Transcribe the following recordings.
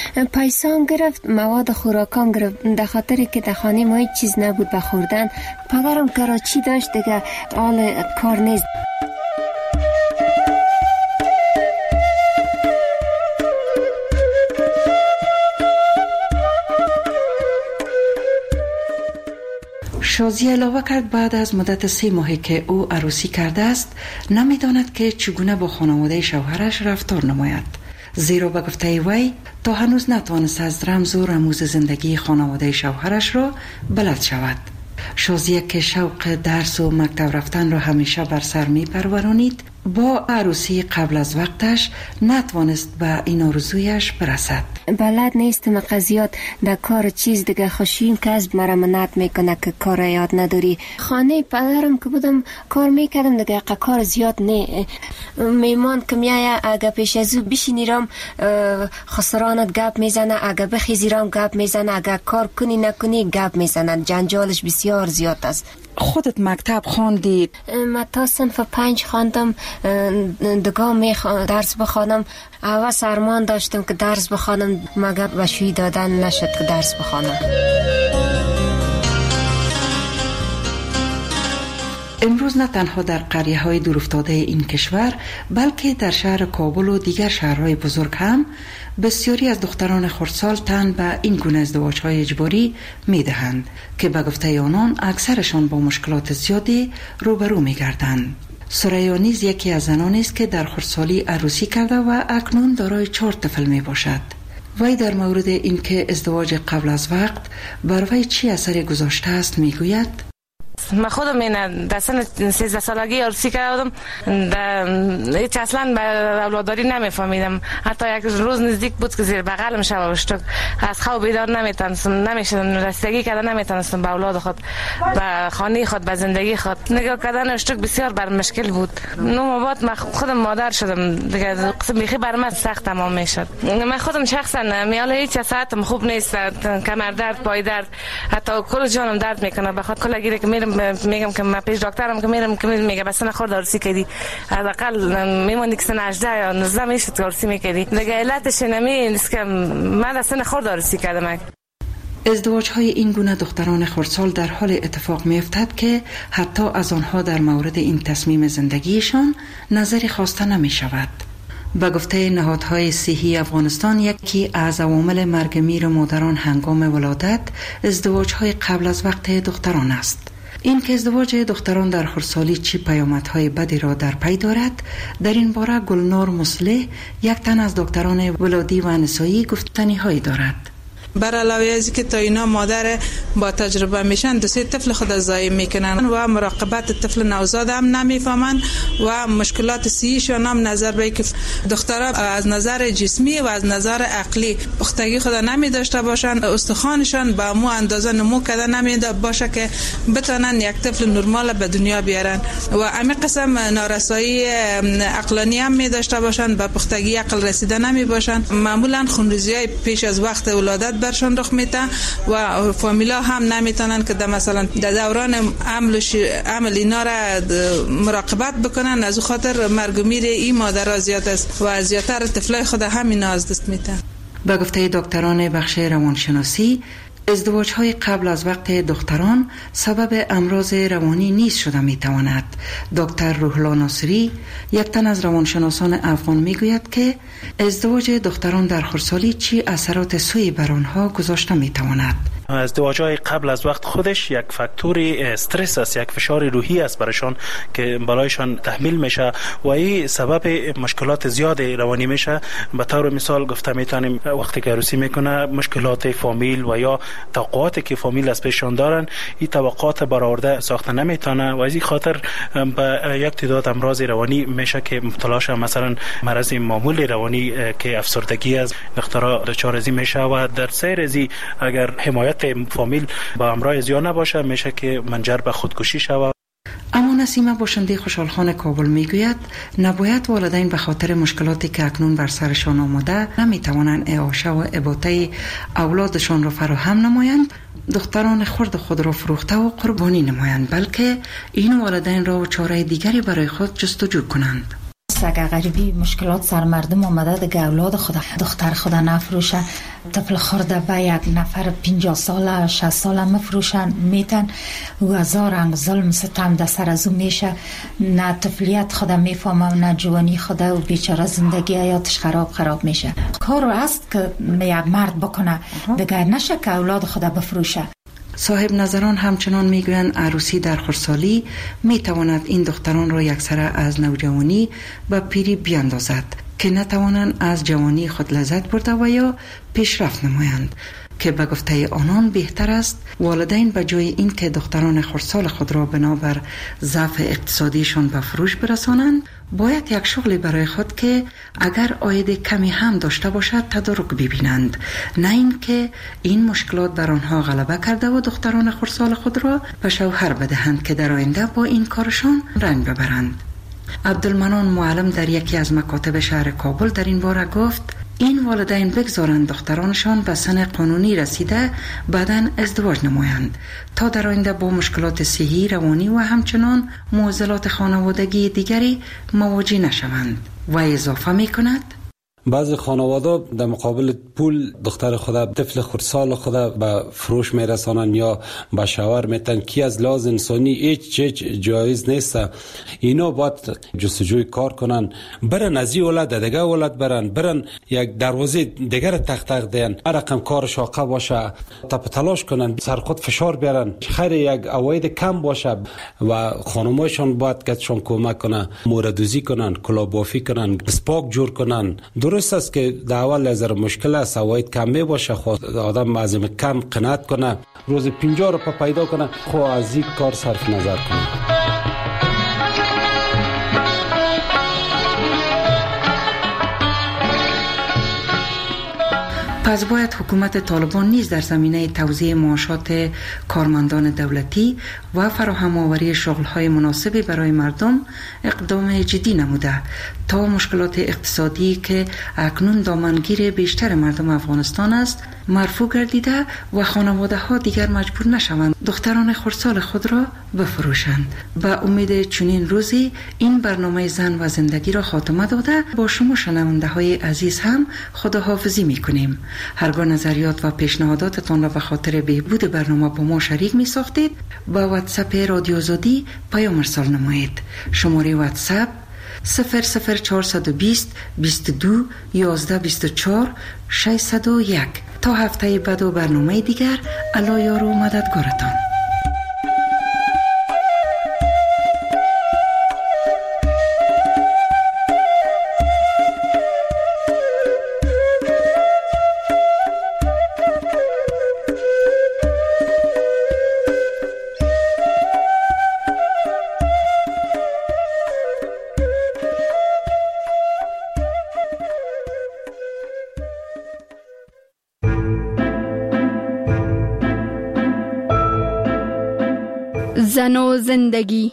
پیسان گرفت، مواد خوراکام گرفت، در خاطری که در خانه ما هیچ چیز نبود به خوردن. پدرم کراچی داشت دیگه، حال کار نیست. شازی علاوه کرد بعد از مدت 3 ماهی که او عروسی کرده است نمیداند که چگونه با خانواده شوهرش رفتار نماید، زیرا به گفته وی تا هنوز نتوانست از رمز و رموز زندگی خانواده شوهرش را بلد شود. شازیه که شوق درس و مکتب رفتن را همیشه بر سر می پرورانید، با عروسی قبل از وقتش نتوانست به این آرزویش برسد. بلد نیستم قضیات در کار چیز دیگه، خوشیم که از مرا منعت میکنه که کار یاد نداری. خانه پدرم که بودم کار میکردم دیگه، کار زیاد نه. میمان که میایه اگه پیش از او بشینیرم خسرانت گپ میزنه، اگه بخیزیرم گپ میزنه، اگه کار کنی نکنی گپ میزنه. جنجالش بسیار زیاد است. خودت مکتب خواندی؟ من تا صنف 5 خواندم، دگاه درس بخوانم. اول سرمان داشتم که درس بخوانم، مگر بشوی دادن نشد که درس بخوانم. امروز نه تنها در قریه های دورافتاده این کشور بلکه در شهر کابل و دیگر شهرهای بزرگ هم بسیاری از دختران خردسال تن به این گونه ازدواج های اجباری می دهند که به گفته آنان اکثرشان با مشکلات زیادی روبرو می گردند. سریا نیز یکی از زنانی است که در خردسالی عروسی کرده و اکنون دارای 4 طفل می باشد. وی در مورد اینکه ازدواج قبل از وقت بر وی چی اثری گذاشته است می گوید: من خودم این در سن 13 سالگی عروسی کردم، هیچ اصلا به اولاداری نمیفهمیدم. حتی یک روز نزدیک بود که زیر بغلم شب اشتک از خواب بیدار نمیشدم، رسیدگی کردن نمیتونستم به اولاد خود، به خانه خود، به زندگی خود. نگاه کردن اشتک بسیار بر مشکل بود. نو بعد من خودم مادر شدم دیگه، قسم بیخی بر من سخت تمام میشد. من خودم شخصا میال هیچ ساعتم خوب نیست، کمر درد، پای درد، حتی کل جانم درد میکنه. بخاطر کلا گیره که میگم که من پیش دکترم که میرم که میگه بس نخورد عروسی کردی، حداقل میموندی که سن 18 یا 19 میشد عروسی میکردی دیگه. علتش نیست که من اصلا نخورد عروسی کردم. ازدواج های این گونه دختران خردسال در حال اتفاق می افتد که حتی از آنها در مورد این تصمیم زندگیشان نظری خواسته نمی شود. به گفته نهادهای صحی افغانستان، یکی از عوامل مرگ میر مادران هنگام ولادت ازدواج های قبل از وقت دختران است. این که ازدواج دختران در خردسالی چی پیامدهای بدی را در پی دارد، در این باره گلنار مصلح، یک تن از دکتران ولادی و نسایی، گفتنی هایی دارد. بر علاوه از که تا اینا مادر با تجربه میشن 2-3 طفل خود ضایع میکنن و مراقبت طفل نوزاد هم نمیفهمن و مشکلات صحیشون هم نظر به که دخترها از نظر جسمی و از نظر عقلی پختگی خود نمی داشته باشن، استخوانشان با مو اندازه نمو کرده نمی باشه که بتونن یک طفل نرمال به دنیا بیارن و همین قسم نارسایی عقلانی هم می داشته باشن، به پختگی عقل رسیده نمی باشن. معمولا خونریزی پیش از وقت ولادت برشان رخ میده و فامیلا هم نمیتونن که مثلا در دوران عمل اینا را مراقبت بکنن. از خاطر مرگ و میر این مادرها زیاد است و زیادتر طفلای خود همین از دست میدن. به گفته دکتران بخش روانشناسی، ازدواج های قبل از وقت دختران سبب امراض روانی نیز شده می تواند. دکتر روح‌الله ناصری، یک تن از روانشناسان افغان، می گوید که ازدواج دختران در خردسالی چی اثرات سوئی بر آنها گذاشته می تواند. ازدواج‌های قبل از وقت خودش یک فاکتور استرس است، یک فشار روحی است برایشان که بالایشان تحمیل میشه و این سبب مشکلات زیاد روانی میشه. به طور مثال گفته میتونیم وقتی که عروسی میکنه مشکلات فامیل و یا توقعاتی که فامیل از پیششان دارن، این توقعات برآورده ساخته نمیتونه و از این خاطر به یک تعداد امراض روانی میشه که مبتلا شه. مثلا مرض معمول روانی که افسردگی از دخترها دچار از این میشه و در سیر از اگر حمایت فامیل با همراه زیاد نباشه میشه که منجر به خودکشی شود. اما نسیمه باشنده خوشحالخان کابل میگوید نباید والدین به خاطر مشکلاتی که اکنون بر سرشان آمده نمیتوانند اعاشه و اباطه اولادشان را فراهم نمایند، دختران خرد خود را فروخته و قربانی نمایند، بلکه این والدین را و چاره دیگری برای خود جستجو کنند. اگر غریبی مشکلات سر مردم آمده دیگه اولاد خود دختر خود نفروشه، طفل خورده به یک نفر 50 ساله 60 ساله مفروشن میتن و هزار رنگ ظلم ستم در سر از او میشه. نه طفلیت خود میفهمه نه جوانی خود و بیچاره زندگی حیاتش خراب میشه. کار است که یک مرد بکنه دیگه نشه که اولاد خود بفروشه. صاحب نظران همچنان میگویند عروسی در خردسالی میتواند این دختران را یکسره از نوجوانی به پیری بیاندازد که نتوانند از جوانی خود لذت برده و یا پیشرفت نمایند، که به گفته آنان بهتر است والدین به جای این که دختران خردسال خود را بنابر ضعف اقتصادیشان به فروش برسانند، باید یک شغلی برای خود که اگر عاید کمی هم داشته باشد تدارک ببینند، نه این که این مشکلات بر آنها غلبه کرده و دختران خردسال خود را به شوهر بدهند که در آینده با این کارشان رنج ببرند. عبدالمنان معلم در یکی از مکاتب شهر کابل در این باره گفت این والدین بگذارند دخترانشان به سن قانونی رسیده بعداً ازدواج نمایند تا در آینده با مشکلات صحی، روانی و همچنان معضلات خانوادگی دیگری مواجه نشوند. و اضافه می کند بعضی خانواده در مقابل پول دختر خود طفل خردسال خود به فروش میرسانن یا به شوهر میتن که از لحاظ انسانی هیچ جایز نیست. اینا باید جستجوی کار کنن، برن از این ولد دیگه ولد برن یک دروازه دیگر تق دین، رقم کار شاقه باشه، تلاش کنن، سر خود فشار بیارن، خیر یک عواید کم باشه و خانمایشان باید کتشان کمک کنن، موردوزی کنن، کلابافی کنن، سپاک جور کنن. درست است که در اول از مشکل است، عواید کم می باشه، خود آدم معظم کم قناعت کنه، روز 50 روپیه پیدا کنه، خود از این کار صرف نظر کنه. پس باید حکومت طالبان نیز در زمینه توزیع معاشات کارمندان دولتی و فراهم آوری شغل‌های مناسبی برای مردم اقدام جدی نموده تا مشکلات اقتصادی که اکنون دامنگیر بیشتر مردم افغانستان است مرفوع گردیده و خانواده‌ها دیگر مجبور نشوند دختران خردسال خود را بفروشند. به امید چنین روزی این برنامه زن و زندگی را خاتمه داده با شما شنونده‌های عزیز هم خداحافظی می‌کنیم. هرگاه نظریات و پیشنهاداتتان را به خاطر بهبود برنامه با ما شریک می ساختید با واتساپ رادیو آزادی پیام ارسال نمایید. شماره واتساپ 00420 22 11 24 601. تا هفته بعد و برنامه دیگر، الله یار و مددگارتان. زن و زندگی.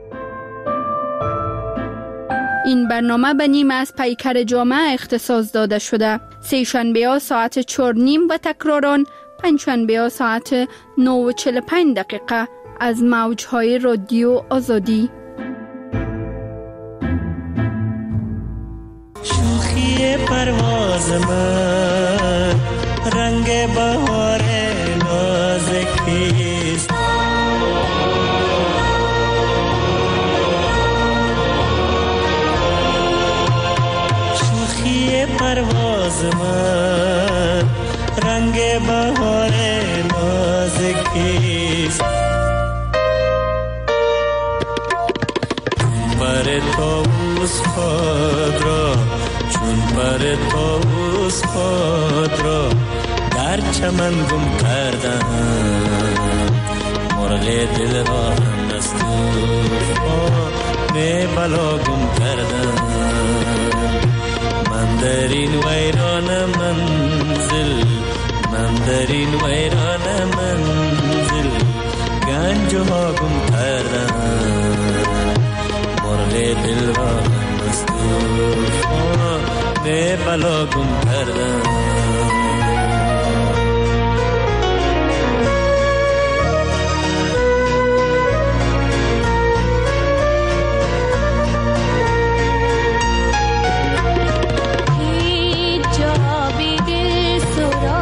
این برنامه به نیم از پیکر جامعه اختصاص داده شده. سه شنبه ها ساعت 4:30 و تکراران پنج شنبه ها ساعت 9:45 از موجهای رادیو آزادی. شوخی پرواز من رنگ بهار نازکیست، پرواز من رنگ بهار نازکیست. پر طاووس خود را چون پر طاووس خود را در چمن گم کردم، مرغ دل را هم از طوفان به بلا گم کردم. من در این ویران منزل، من در این ویران منزل گنجها گم کردم، مرغ دل را هم از طوفان به بلا گم کردم. جا بھی دل سرا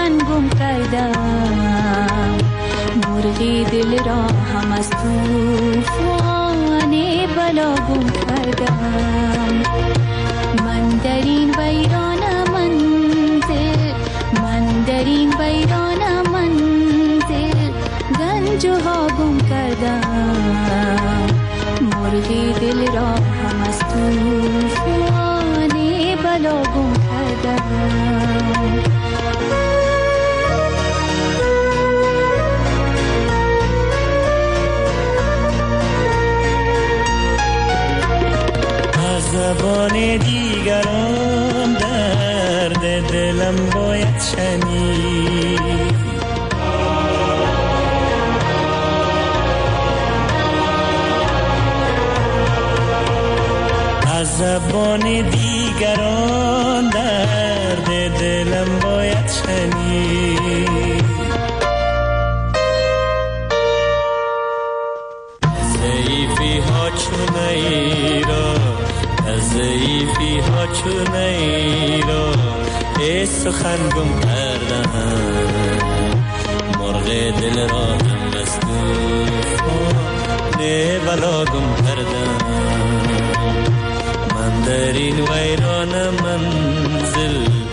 سخن گم کردم، مرغی دل را هم از طوفان بلا گم کردم. من در این ویران منزل، من در این ویران منزل گنج ها گم کردم، مرغی دل را هم از طوفان بلا گم کردم. زبان دیگران درد دلم باید شنید، از زبان دیگران درد دلم باید شنید. ضعیفی ها چونه را، ضعیفی ها چونه را ای سخن گم کردم، مرغ دل را هم از طوفان بلا گم کردم. من در این ویران منزل